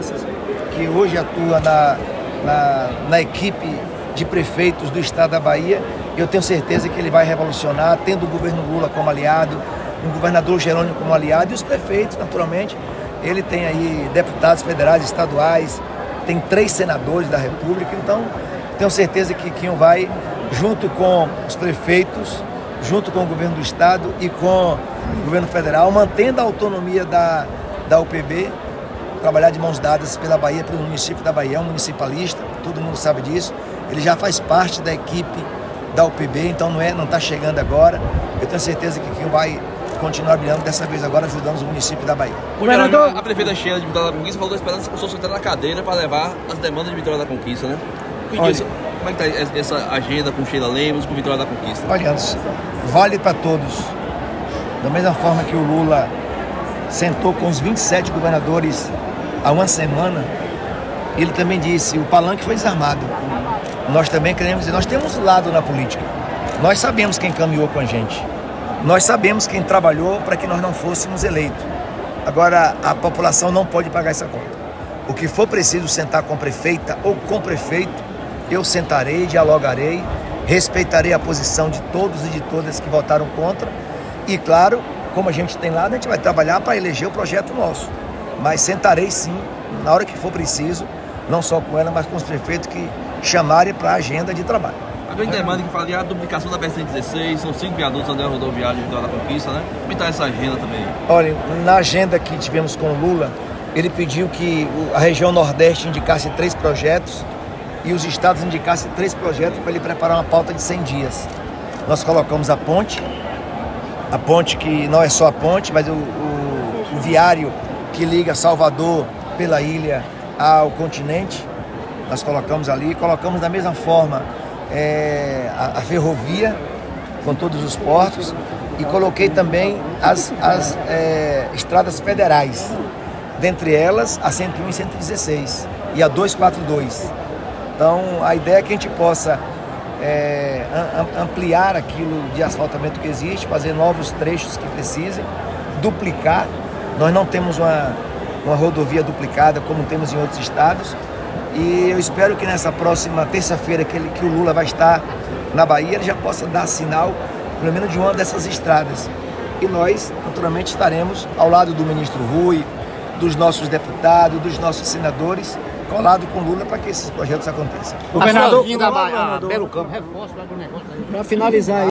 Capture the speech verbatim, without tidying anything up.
Finanças, que hoje atua na, na, na equipe de prefeitos do estado da Bahia. Eu tenho certeza que ele vai revolucionar, tendo o governo Lula como aliado, o governador Jerônimo como aliado e os prefeitos, naturalmente. Ele tem aí deputados federais, estaduais, tem três senadores da República, então tenho certeza que Quinho vai, junto com os prefeitos, junto com o governo do estado e com o governo federal, mantendo a autonomia da, da U P B, trabalhar de mãos dadas pela Bahia, pelo município da Bahia. É um municipalista, todo mundo sabe disso, ele já faz parte da equipe da U P B, então não é, não está chegando agora. Eu tenho certeza que Quinho vai continuar brilhando, dessa vez agora ajudando os municípios da Bahia. O governador, a prefeita Sheila de Vitória da Conquista falou que esperando que o senhor sentar na cadeira para levar as demandas de Vitória da Conquista, né? Olha, disso, como é que está essa agenda com Sheila Lemos, com Vitória da Conquista? Olha, vale para todos. Da mesma forma que o Lula sentou com os vinte e sete governadores há uma semana, ele também disse, o palanque foi desarmado. Nós também queremos dizer, nós temos lado na política. Nós sabemos quem caminhou com a gente. Nós sabemos quem trabalhou para que nós não fôssemos eleitos. Agora, a população não pode pagar essa conta. O que for preciso sentar com a prefeita ou com o prefeito, eu sentarei, dialogarei, respeitarei a posição de todos e de todas que votaram contra. E, claro, como a gente tem lá, a gente vai trabalhar para eleger o projeto nosso. Mas sentarei sim, na hora que for preciso, não só com ela, mas com os prefeitos que chamarem para a agenda de trabalho. A grande demanda que fala de a duplicação da B R cento e dezesseis, são cinco viadutos andando rodoviário de Vitória da Conquista, né? Como está essa agenda também? Olha, na agenda que tivemos com o Lula, ele pediu que a região Nordeste indicasse três projetos e os estados indicassem três projetos para ele preparar uma pauta de cem dias. Nós colocamos a ponte, a ponte que não é só a ponte, mas o, o, o viário que liga Salvador pela ilha ao continente. Nós colocamos ali, colocamos da mesma forma É, a, a ferrovia com todos os portos e coloquei também as, as é, estradas federais, dentre elas a cento e um e cento e dezesseis e a duzentos e quarenta e dois. Então a ideia é que a gente possa é, ampliar aquilo de asfaltamento que existe, fazer novos trechos que precisem, duplicar. Nós não temos uma, uma rodovia duplicada como temos em outros estados. E eu espero que nessa próxima terça-feira que, ele, que o Lula vai estar na Bahia, ele já possa dar sinal, pelo menos de uma dessas estradas. E nós, naturalmente, estaremos ao lado do ministro Rui, dos nossos deputados, dos nossos senadores, colado com o Lula para que esses projetos aconteçam. O governador, vinda a Belo Campo, reforço para o negócio. Para finalizar aí.